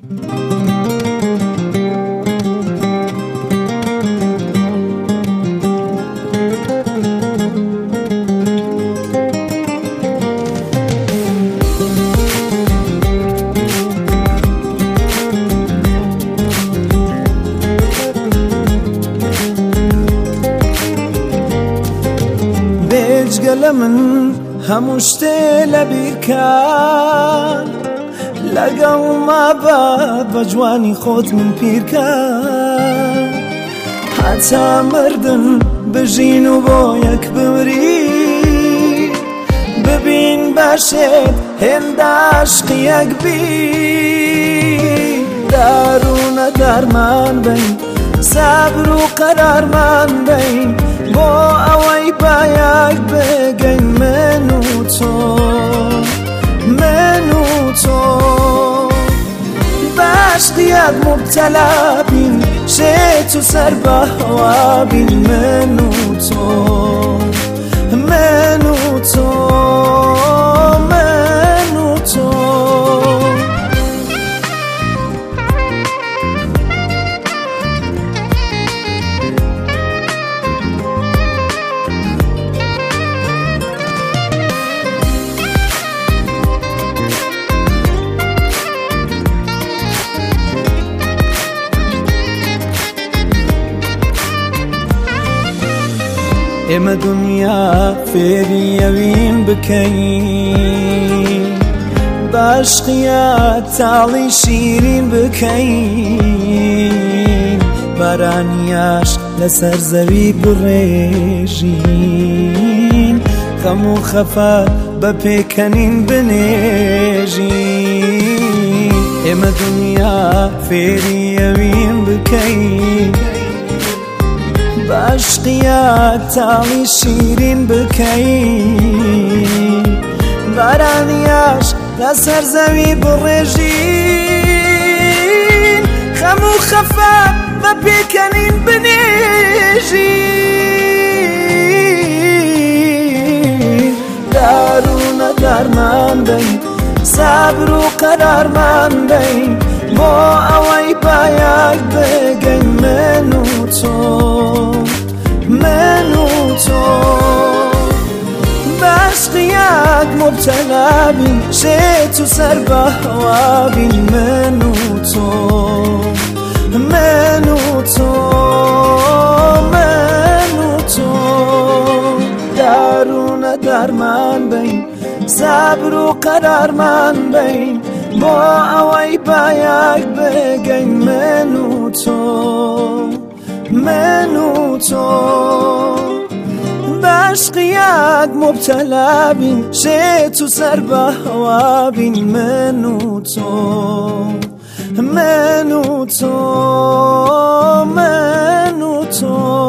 بێجگە من هەموو شتێ لەبیرکان لەگەڵ مابە بە جوانی خۆت من پیرکان حتا مردن بژین و بۆ یەک بمری ببین باشێت هێندە عاشقی یەک بی داروونە دارمان بین سابر و قەرارمان بین بۆ ئەوەی بایەک بگەین من و تۆ باشقیەک مبتەلا بین شێت و سەر بە هەوا بین من و تۆ ئێمە دنیا فێری ئەوین بکەین باشقیە تاڵی شیرین بکەین بارانیاش لەسەر زەوی بڕێژین خەم و خەفەت بە پێکەنین بنێژین ئێمە دنیا فێری ئەوین بکەین باشقیە تاڵی شیرین بکەین بارانیاش لەسەر زەوی بڕێژین خەم و خەفەت بە پێکەنین بنێژین داروونە دارمان بین سابر و قەرارمان بین بۆ ئەوەی بایەک بگەین من و تۆ باشقیەک مبتەلا بین شێت و سەر بە هەوا بین من و تۆ داروونە دارمان بین سابر و قەرارمان بین بۆ ئەوەی بایەک بگەین من و تۆ باشقیەک مبتەلا بین شێت و سەر بە هەوا بین من و تۆ